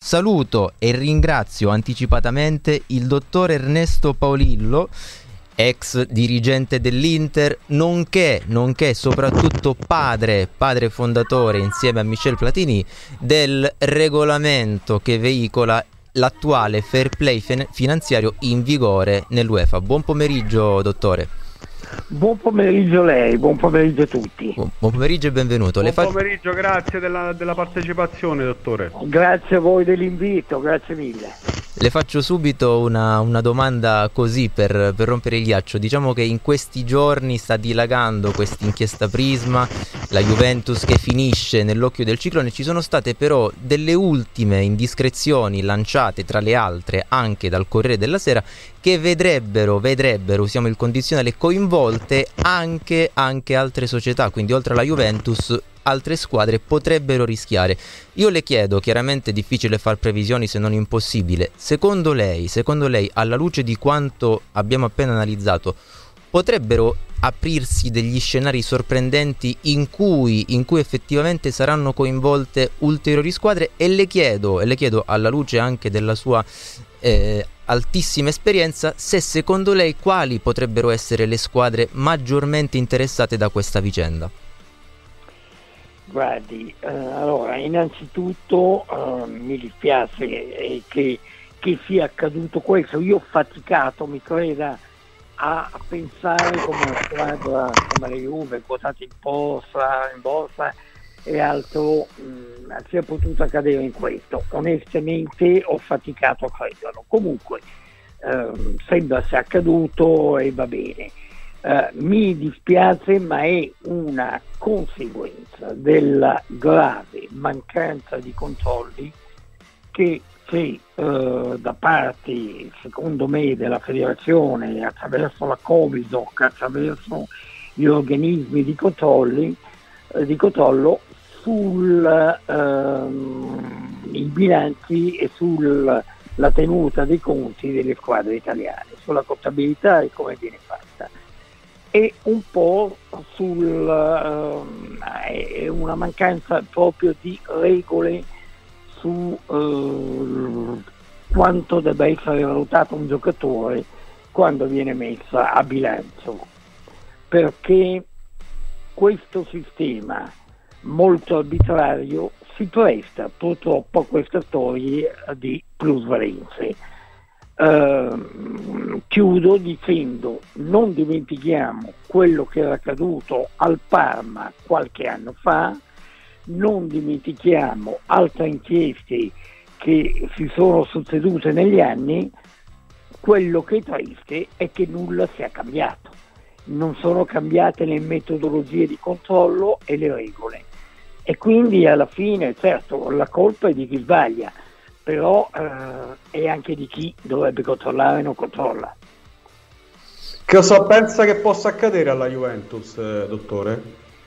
saluto e ringrazio anticipatamente il dottor Ernesto Paolillo, ex dirigente dell'Inter, nonché soprattutto padre fondatore insieme a Michel Platini del regolamento che veicola l'attuale fair play finanziario in vigore nell'UEFA. Buon pomeriggio, dottore. Buon pomeriggio a lei, buon pomeriggio a tutti. Buon pomeriggio e benvenuto. Buon pomeriggio, grazie della partecipazione, dottore. Grazie a voi dell'invito, grazie mille. Le faccio subito una domanda così per rompere il ghiaccio. Diciamo che in questi giorni sta dilagando questa inchiesta Prisma, la Juventus che finisce nell'occhio del ciclone. Ci sono state però delle ultime indiscrezioni lanciate tra le altre anche dal Corriere della Sera che vedrebbero, usiamo il condizionale, coinvolte anche altre società, quindi oltre alla Juventus altre squadre potrebbero rischiare. Io le chiedo, chiaramente è difficile far previsioni se non impossibile, secondo lei, alla luce di quanto abbiamo appena analizzato, potrebbero aprirsi degli scenari sorprendenti in cui effettivamente saranno coinvolte ulteriori squadre? E le chiedo alla luce anche della sua altissima esperienza, se secondo lei quali potrebbero essere le squadre maggiormente interessate da questa vicenda? Guardi, allora innanzitutto mi dispiace che sia accaduto questo. Io ho faticato, mi creda, a pensare come una squadra come la Juve, quotata in borsa e altro, sia potuta cadere in questo. Onestamente ho faticato a crederlo. Comunque sembra sia accaduto e va bene. Mi dispiace, ma è una conseguenza della grave mancanza di controlli che da parte, secondo me, della federazione, attraverso la Covisoc, attraverso gli organismi di controllo sui bilanci e sulla tenuta dei conti delle squadre italiane, sulla contabilità e come viene fatta. E un po' è una mancanza proprio di regole su quanto debba essere valutato un giocatore quando viene messa a bilancio, perché questo sistema molto arbitrario si presta purtroppo a queste storie di plusvalenze. Chiudo dicendo: non dimentichiamo quello che era accaduto al Parma qualche anno fa, non dimentichiamo altre inchieste che si sono succedute negli anni. Quello che è triste è che nulla sia cambiato, non sono cambiate le metodologie di controllo e le regole, e quindi alla fine, certo, la colpa è di chi sbaglia, però è anche di chi dovrebbe controllare e non controlla. Che cosa pensa che possa accadere alla Juventus, dottore?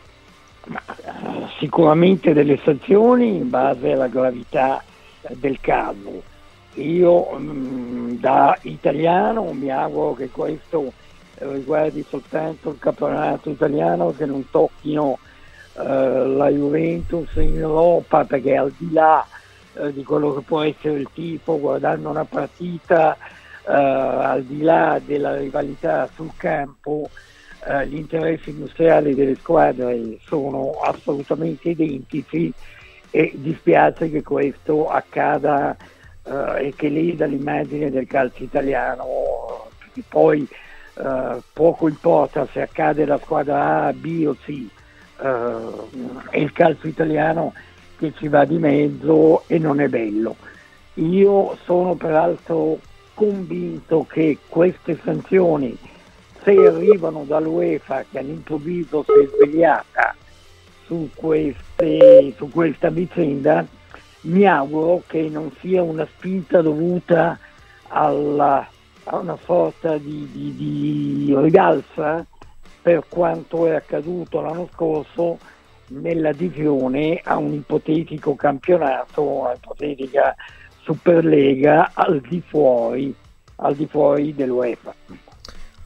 Sicuramente delle sanzioni in base alla gravità del caso. Io da italiano mi auguro che questo riguardi soltanto il campionato italiano, che non tocchino la Juventus in Europa, perché al di là di quello che può essere il tifo guardando una partita, al di là della rivalità sul campo, gli interessi industriali delle squadre sono assolutamente identici, e dispiace che questo accada e che leda l'immagine del calcio italiano, perché poi poco importa se accade la squadra A, B o C, è il calcio italiano che ci va di mezzo e non è bello. Io sono peraltro convinto che queste sanzioni, se arrivano dall'UEFA, che all'improvviso si è svegliata su questa vicenda, mi auguro che non sia una spinta dovuta a una sorta di rivalsa per quanto è accaduto l'anno scorso nell'adesione a un ipotetico campionato, una ipotetica Superlega al di fuori dell'UEFA.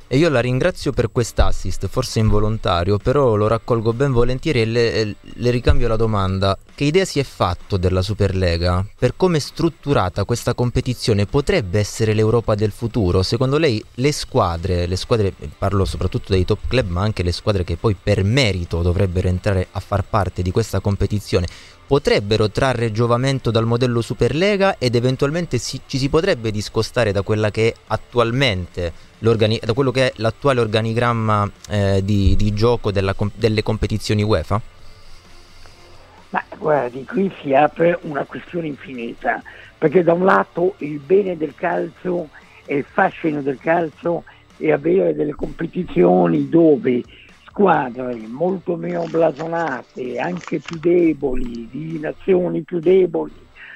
E io la ringrazio per quest'assist, forse involontario, però lo raccolgo ben volentieri e le ricambio la domanda. Che idea si è fatto della Superlega? Per come è strutturata questa competizione, potrebbe essere l'Europa del futuro? Secondo lei le squadre, parlo soprattutto dei top club, ma anche le squadre che poi per merito dovrebbero entrare a far parte di questa competizione, potrebbero trarre giovamento dal modello Superlega ed eventualmente ci si potrebbe discostare da quella che è attualmente da quello che è l'attuale organigramma di gioco delle competizioni UEFA? Ma guardi, qui si apre una questione infinita, perché da un lato il bene del calcio e il fascino del calcio è avere delle competizioni dove squadre molto meno blasonate, anche più deboli, di nazioni più deboli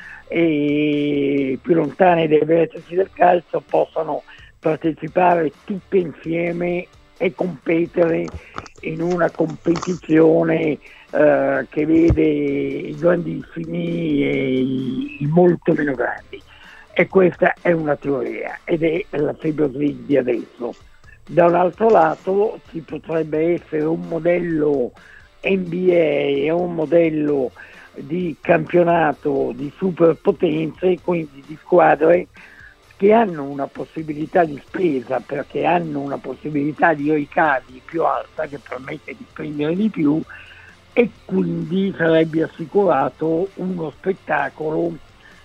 e più lontane dai vertici del calcio possano partecipare tutte insieme e competere in una competizione che vede i grandissimi e i molto meno grandi. E questa è una teoria ed è la Champions League di adesso. Da un altro lato ci potrebbe essere un modello NBA e un modello di campionato di superpotenze, quindi di squadre che hanno una possibilità di spesa perché hanno una possibilità di ricavi più alta che permette di spendere di più e quindi sarebbe assicurato uno spettacolo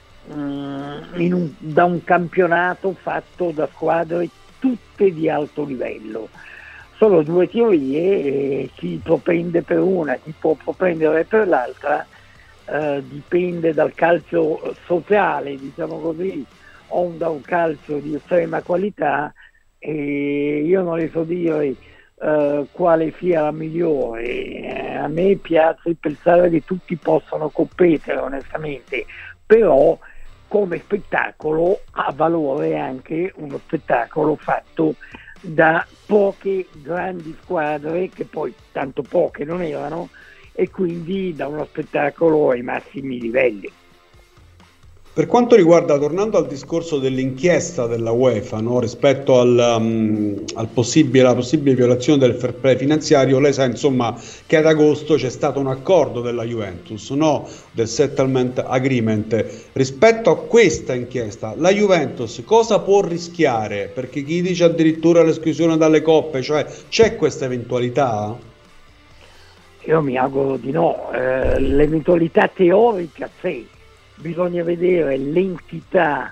da un campionato fatto da squadre tutte di alto livello. Sono due teorie, chi propende per una, chi può propendere per l'altra, dipende dal calcio sociale, diciamo così, o da un calcio di estrema qualità, e io non le so dire quale sia la migliore. A me piace pensare che tutti possano competere onestamente, però come spettacolo ha valore anche uno spettacolo fatto da poche grandi squadre, che poi tanto poche non erano, e quindi da uno spettacolo ai massimi livelli. Per quanto riguarda, tornando al discorso dell'inchiesta della UEFA, no, rispetto alla possibile violazione del fair play finanziario, lei sa insomma che ad agosto c'è stato un accordo della Juventus, no, del settlement agreement. Rispetto a questa inchiesta, la Juventus cosa può rischiare? Perché chi dice addirittura l'esclusione dalle coppe, cioè c'è questa eventualità? Io mi auguro di no, l'eventualità teorica c'è. Bisogna vedere l'entità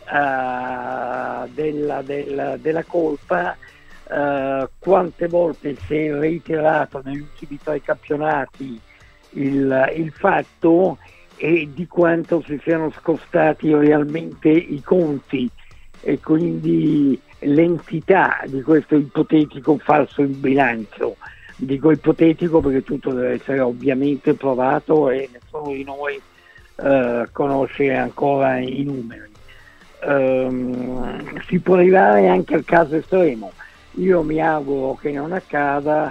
della colpa, quante volte si è reiterato negli ultimi 3 campionati il fatto e di quanto si siano scostati realmente i conti, e quindi l'entità di questo ipotetico falso in bilancio. Dico ipotetico perché tutto deve essere ovviamente provato e nessuno di noi conosce ancora i numeri. Si può arrivare anche al caso estremo. Io mi auguro che non accada,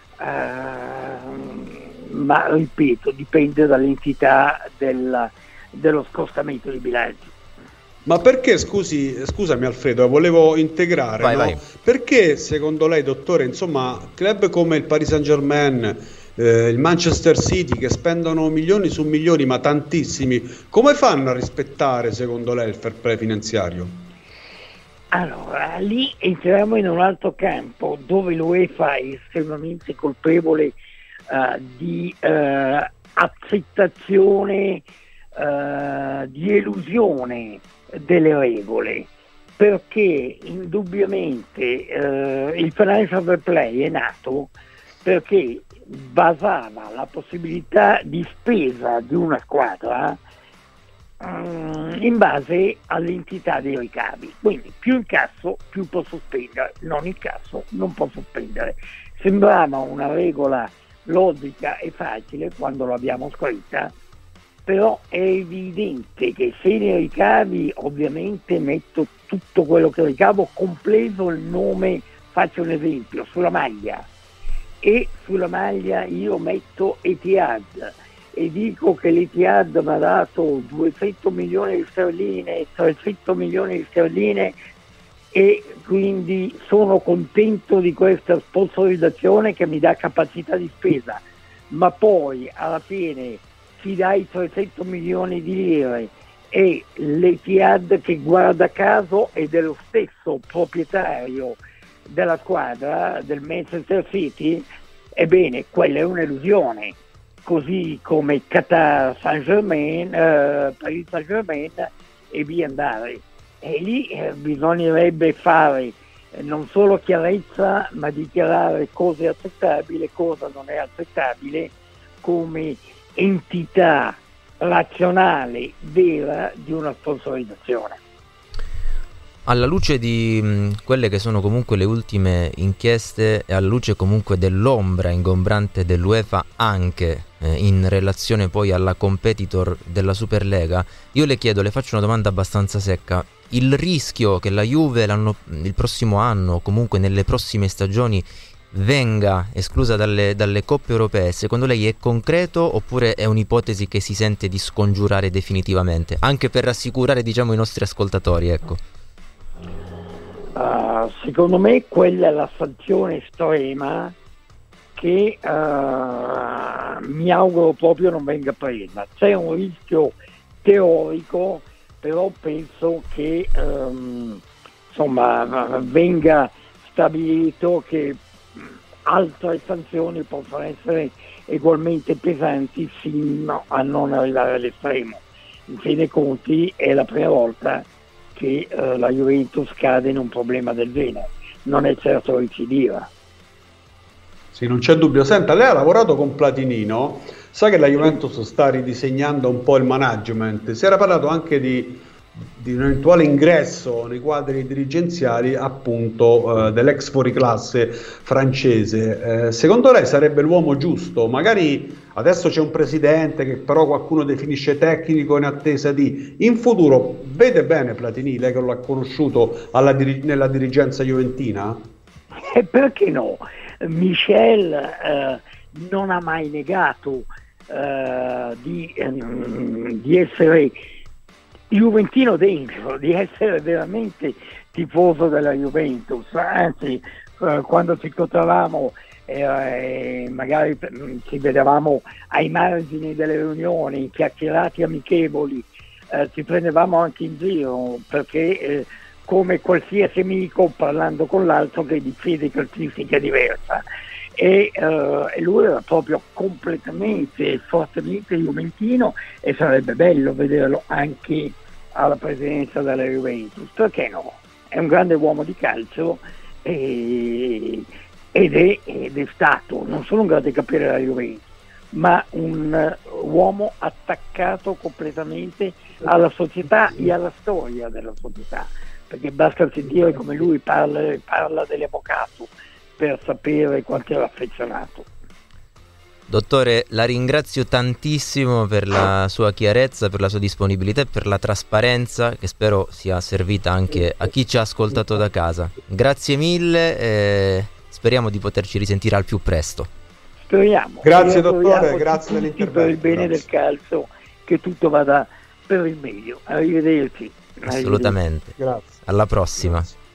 ma ripeto, dipende dall'entità dello scostamento di bilancio. Ma perché, scusami Alfredo, volevo integrare, no? Vai. Perché secondo lei, dottore, insomma, club come il Paris Saint-Germain, il Manchester City, che spendono milioni su milioni, ma tantissimi, come fanno a rispettare secondo lei il fair play finanziario? Allora, lì entriamo in un altro campo dove l'UEFA è estremamente colpevole di accettazione, di elusione delle regole, perché indubbiamente il financial fair play è nato perché basava la possibilità di spesa di una squadra in base all'entità dei ricavi. Quindi più incasso più può sospendere, non incasso non può sospendere. Sembrava una regola logica e facile quando l'abbiamo scritta, però è evidente che se nei ricavi ovviamente metto tutto quello che ricavo, compreso il nome, faccio un esempio, sulla maglia, e sulla maglia io metto Etihad e dico che l'Etihad mi ha dato 200 milioni di sterline, 300 milioni di sterline e quindi sono contento di questa sponsorizzazione che mi dà capacità di spesa, ma poi alla fine ti dai 300 milioni di lire e l'Etihad, che guarda caso è dello stesso proprietario della squadra, del Manchester City, ebbene quella è un'illusione, così come Qatar Saint-Germain, Paris Saint-Germain e via andare. E lì bisognerebbe fare non solo chiarezza, ma dichiarare cosa è accettabile e cosa non è accettabile come entità razionale vera di una sponsorizzazione. Alla luce di quelle che sono comunque le ultime inchieste e alla luce comunque dell'ombra ingombrante dell'UEFA anche in relazione poi alla competitor della Superlega, io le chiedo, le faccio una domanda abbastanza secca: il rischio che la Juve il prossimo anno, comunque nelle prossime stagioni, venga esclusa dalle coppe europee, secondo lei è concreto oppure è un'ipotesi che si sente di scongiurare definitivamente, anche per rassicurare, diciamo, i nostri ascoltatori, ecco? Secondo me quella è la sanzione estrema che mi auguro proprio non venga presa. C'è un rischio teorico, però penso che venga stabilito che altre sanzioni possono essere ugualmente pesanti fino a non arrivare all'estremo. In fin dei conti è la prima volta che la Juventus cade in un problema del genere, non è certo recidiva. Sì, non c'è dubbio. Senta, lei ha lavorato con Platinino, sa che la Juventus sta ridisegnando un po' il management, si era parlato anche di un eventuale ingresso nei quadri dirigenziali appunto dell'ex fuoriclasse francese. Secondo lei sarebbe l'uomo giusto? Magari adesso c'è un presidente che però qualcuno definisce tecnico in attesa di... In futuro vede bene Platini, lei che lo ha conosciuto nella dirigenza juventina? E perché no? Michel non ha mai negato di essere juventino dentro, di essere veramente tifoso della Juventus, anzi quando ci incontravamo magari ci vedevamo ai margini delle riunioni, in chiacchierate amichevoli, ci prendevamo anche in giro perché come qualsiasi amico parlando con l'altro che di fede calcistica diversa, e lui era proprio completamente fortemente juventino e sarebbe bello vederlo anche alla presidenza della Juventus, perché no? È un grande uomo di calcio ed è stato non solo un grande capire della Juventus, ma un uomo attaccato completamente alla società e alla storia della società, perché basta sentire come lui parla dell'avvocato per sapere quanto era affezionato. Dottore, la ringrazio tantissimo per la sua chiarezza, per la sua disponibilità e per la trasparenza che spero sia servita anche a chi ci ha ascoltato da casa. Grazie mille e speriamo di poterci risentire al più presto. Speriamo. Grazie dottore, grazie dell'intervento. Per il bene del calcio, che tutto vada per il meglio. Arrivederci. Assolutamente. Grazie. Alla prossima. Grazie.